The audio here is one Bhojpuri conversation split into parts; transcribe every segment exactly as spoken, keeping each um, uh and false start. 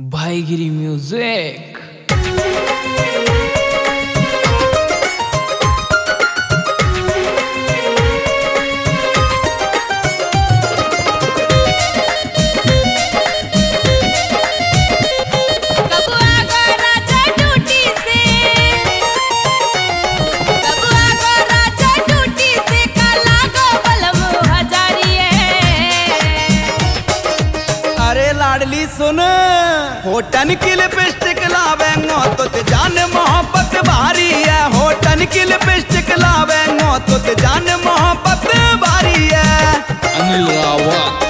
भाईगिरी म्यूजिक। लाडली सुन होटन की लिपस्टिक लावेंगो तो ते जान मोहब्बत भारी है। होटन की लिपस्टिक लावेंगो तो ते जान मोहब्बत भारी है। अनिल रावत।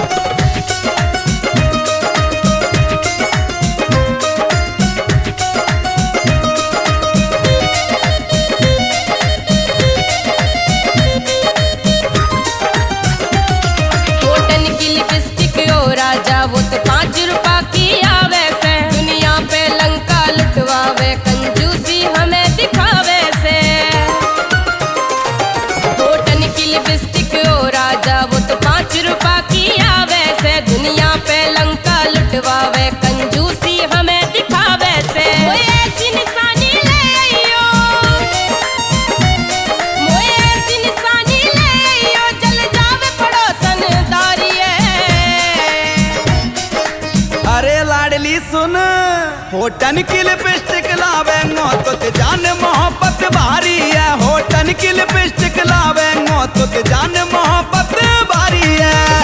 वो तो पाँच रुपया की आवे से दुनिया पे लंका लुटवावे कंजूसी हमें दिखावे से। होटन की लिपस्टिक ओ राजा वो तो पाँच रुपया की आवे से दुनिया पे लंका लुटवावे कंजूसी हमें दिखावे से। कोई ऐसी निशानी ले आइयो, कोई ऐसी निशानी ले आइयो जल जावे पड़ोसन दारी अरे लाडली सुन होटन की लिपस्टिक लावेंगो तो ते जान मोहब्बत भारी है। होटन की लिपस्टिक लावेंगो तो ते जान मोहब्बत भारी है।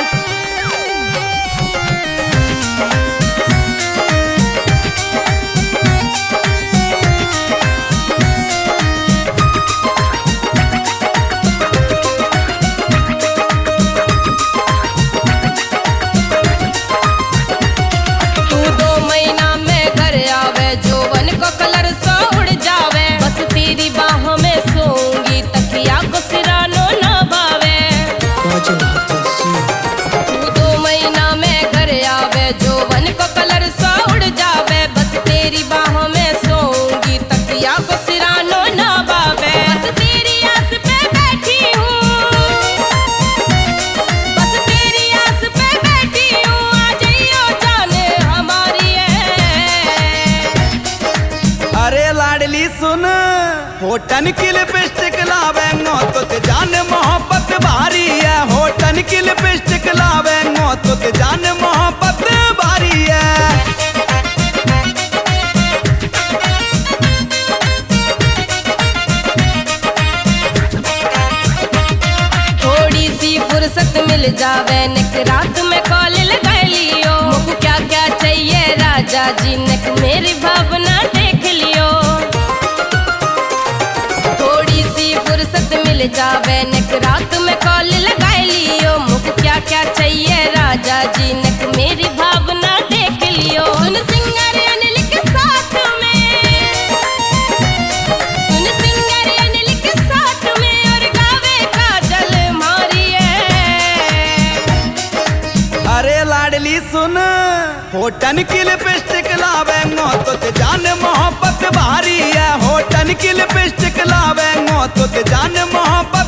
जोवन को कलर सो उड़ जावे बस तेरी बाहों में सोऊंगी तकिया को सिरानो न भावे। तू दो महीना में घर आवे जोवन को कलर सो उड़ जावे बस तेरी बाहों में सोऊंगी तकिया को सिरानो न भावे। बस तेरी आस पे बैठी हूँ, बस तेरी आस पे बैठी हूँ आ जाइयो जाने हमारी अरे लाडली सुन होटन की लिपस्टिक लावेंगो तो ते जान मोहब्बत भारी है। होटन की लिपस्टिक लावेंगो तो ते जान मोहब्बत भारी है। थोड़ी सी फुर्सत मिल जावे निक रात में कॉल लगा लियो मुझको क्या क्या चाहिए राजा जी नक मेरी भावना देख लियो। थोड़ी सी फुर्सत मिल जावे निक रात में कॉल लगा लियो मुझको क्या क्या चाहिए राजा जी नक मेरी भावना देख लियो। सुन सिंगर अनिल के साथ में, सुन सिंगर अनिल के साथ में और गावे काजल मारिए। अरे लाडली सुन होटन की लिपस्टिक लावेंगो तो ते जान मोहब्बत भारी है। होटन की लिपस्टिक लावेंगो तो ते जान मोहब्बत